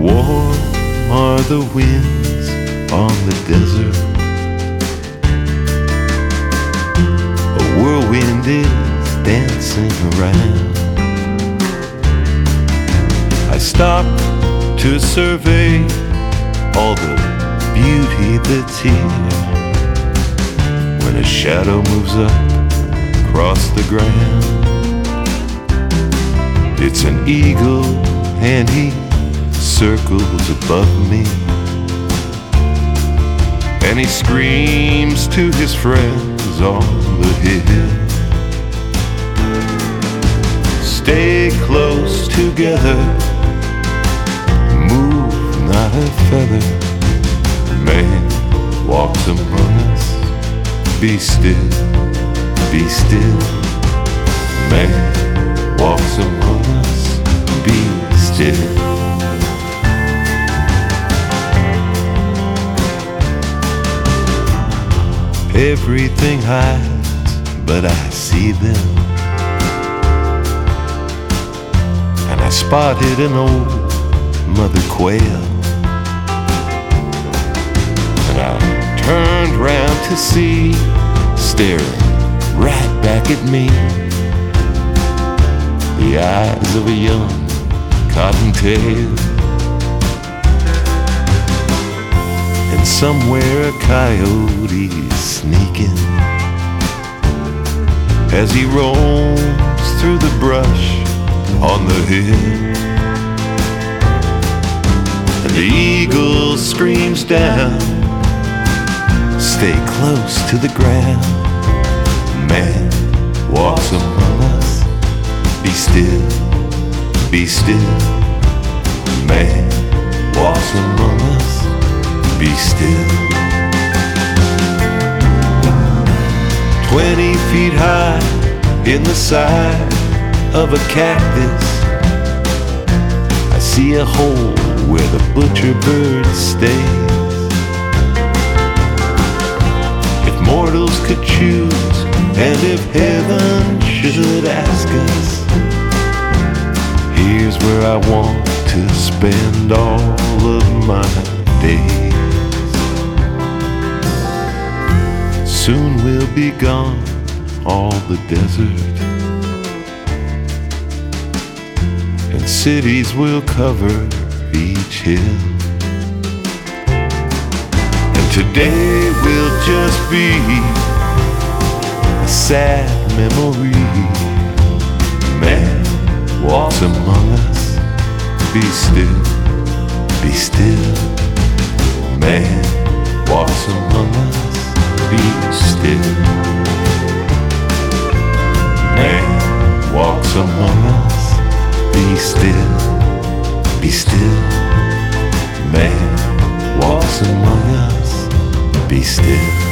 Warm are the winds on the desert. A whirlwind is dancing around. I stop to survey all the beauty that's here. When a shadow moves up across the ground, it's an eagle and he circles above me, and he screams to his friends on the hill. Stay close together, move not a feather. Man walks among us, be still, be still. Man walks among us, be still. Everything hides, but I see them. And I spotted an old mother quail, and I turned round to see, staring right back at me, the eyes of a young cottontail. And somewhere a coyote's sneaking as he roams through the brush on the hill. And the eagle screams down, stay close to the ground. Man walks among us, be still, be still. Man walks among us, be still. 20 feet high in the side of a cactus, I see a hole where the butcher bird stays. If mortals could choose, and if heaven should ask us, here's where I want to spend all of my days. Soon we'll be gone, all the desert, and cities will cover each hill. And today will just be a sad memory. Man walks among us, be still, be still. Man walks among us, be still. Man walks among us, be still, be still. Man walks among us, be still.